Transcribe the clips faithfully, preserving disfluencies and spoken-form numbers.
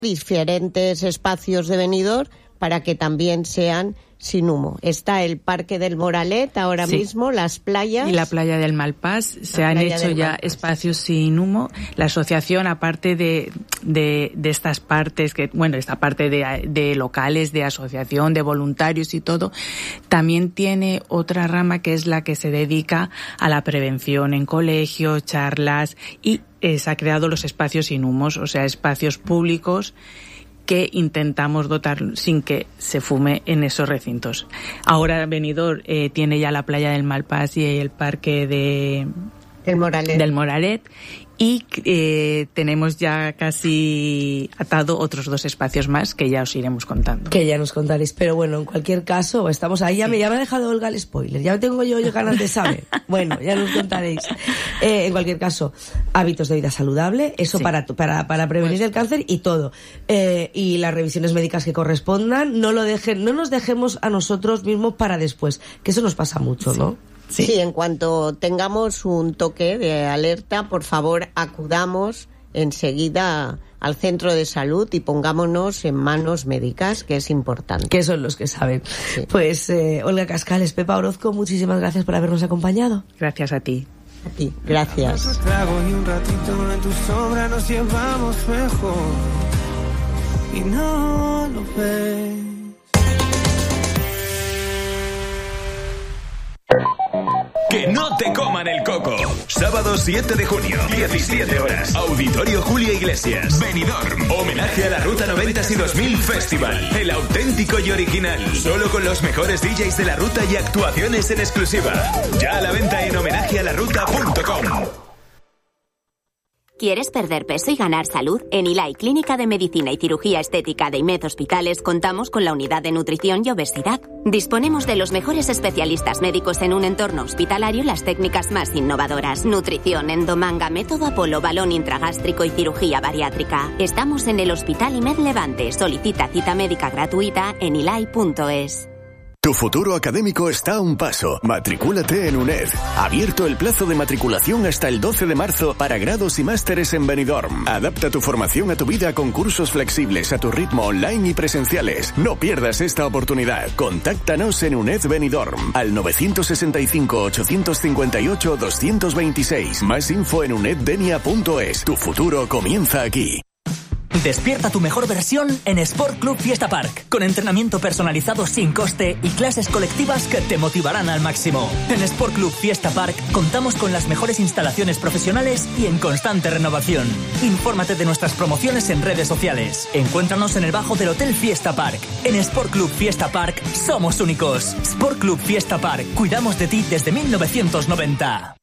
diferentes espacios de Benidorm para que también sean sin humo. Está el Parque del Moralet ahora sí. mismo, las playas. Y la playa del Malpàs. Se han hecho ya Malpàs. espacios sin humo. La asociación, aparte de, de, de estas partes, que bueno, esta parte de, de locales, de asociación, de voluntarios y todo, también tiene otra rama que es la que se dedica a la prevención en colegios, charlas, y eh, se ha creado los espacios sin humos, o sea, espacios públicos que intentamos dotar sin que se fume en esos recintos. Ahora Benidorm eh, tiene ya la playa del Malpàs y el parque de el Moralet. del Moralet, y eh, tenemos ya casi atado otros dos espacios más que ya os iremos contando. Que ya nos contaréis, pero bueno, en cualquier caso, estamos ahí, ya, sí. me, ya me ha dejado Olga el spoiler, ya tengo yo, yo ganas de saber. Bueno, ya nos contaréis. Eh, en cualquier caso, hábitos de vida saludable, eso sí. para, para, para prevenir pues, el cáncer y todo. Eh, y las revisiones médicas que correspondan, no lo dejen, no nos dejemos a nosotros mismos para después, que eso nos pasa mucho, sí. ¿no? Sí. sí, en cuanto tengamos un toque de alerta, por favor, acudamos enseguida al centro de salud y pongámonos en manos médicas, que es importante. Que son los que saben. Sí. Pues eh, Olga Cascales, Pepa Orozco, muchísimas gracias por habernos acompañado. Gracias a ti. A ti, gracias. Trago y un ratito en tu sombra nos llevamos mejor y no lo ves. Que no te coman el coco. Sábado siete de junio, diecisiete horas. Auditorio Julia Iglesias, Benidorm. Homenaje a la Ruta noventa y dos mil Festival. El auténtico y original. Solo con los mejores D Js de la ruta y actuaciones en exclusiva. Ya a la venta en homenaje a la ruta punto com. ¿Quieres perder peso y ganar salud? En Ilai Clínica de Medicina y Cirugía Estética de IMED Hospitales contamos con la unidad de nutrición y obesidad. Disponemos de los mejores especialistas médicos en un entorno hospitalario y las técnicas más innovadoras. Nutrición, endomanga, método Apolo, balón intragástrico y cirugía bariátrica. Estamos en el Hospital IMED Levante. Solicita cita médica gratuita en ilai punto es. Tu futuro académico está a un paso. Matricúlate en UNED. Abierto el plazo de matriculación hasta el doce de marzo para grados y másteres en Benidorm. Adapta tu formación a tu vida con cursos flexibles a tu ritmo online y presenciales. No pierdas esta oportunidad. Contáctanos en UNED Benidorm al nueve seis cinco, ocho cinco ocho, dos dos seis. Más info en uneddenia punto es. Tu futuro comienza aquí. Despierta tu mejor versión en Sport Club Fiesta Park, con entrenamiento personalizado sin coste y clases colectivas que te motivarán al máximo. En Sport Club Fiesta Park contamos con las mejores instalaciones profesionales y en constante renovación. Infórmate de nuestras promociones en redes sociales. Encuéntranos en el bajo del Hotel Fiesta Park. En Sport Club Fiesta Park somos únicos. Sport Club Fiesta Park, cuidamos de ti desde mil novecientos noventa.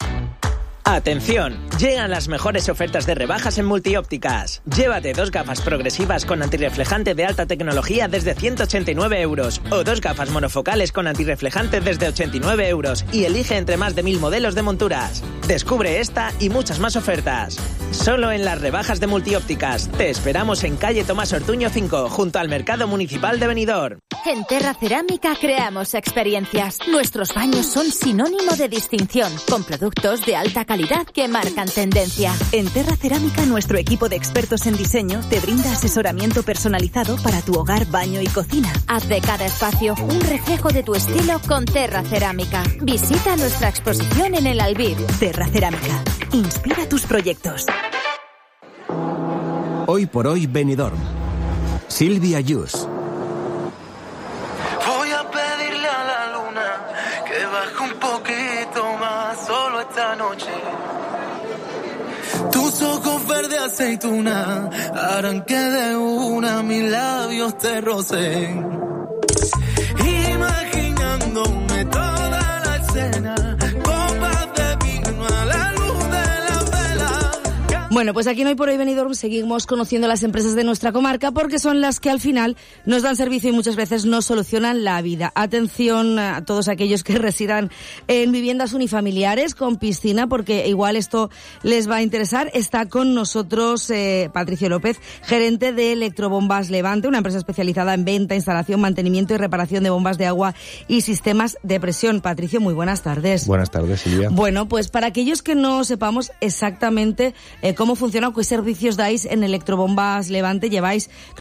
Atención, llegan las mejores ofertas de rebajas en Multiópticas. Llévate dos gafas progresivas con antirreflejante de alta tecnología desde ciento ochenta y nueve euros o dos gafas monofocales con antirreflejante desde ochenta y nueve euros y elige entre más de mil modelos de monturas. Descubre esta y muchas más ofertas. Solo en las rebajas de Multiópticas. Te esperamos en calle Tomás Ortuño cinco, junto al Mercado Municipal de Benidorm. En Terra Cerámica creamos experiencias. Nuestros baños son sinónimo de distinción, con productos de alta calidad que marcan tendencia. En Terra Cerámica, nuestro equipo de expertos en diseño te brinda asesoramiento personalizado para tu hogar, baño y cocina. Haz de cada espacio un reflejo de tu estilo con Terra Cerámica. Visita nuestra exposición en el Albir. Terra Cerámica. Inspira tus proyectos. Hoy por hoy Benidorm. Silvia Yus. Voy a pedirle a la luna que baje un poquito más solo esta noche. Tus ojos verde aceituna harán que de una mis labios te rocen. Imaginándome toda la escena, copas de vino a la luz de la vela. Bueno, pues aquí en Hoy por Hoy Benidorm seguimos conociendo las empresas de nuestra comarca porque son las que al final nos dan servicio y muchas veces nos solucionan la vida. Atención a todos aquellos que residan en viviendas unifamiliares con piscina, porque igual esto les va a interesar. Está con nosotros eh, Patricio López, gerente de Electrobombas Levante, una empresa especializada en venta, instalación, mantenimiento y reparación de bombas de agua y sistemas de presión. Patricio, muy buenas tardes. Buenas tardes, Silvia. Bueno, pues para aquellos que no sepamos exactamente eh, cómo cómo funciona o qué servicios dais en Electrobombas Levante. Lleváis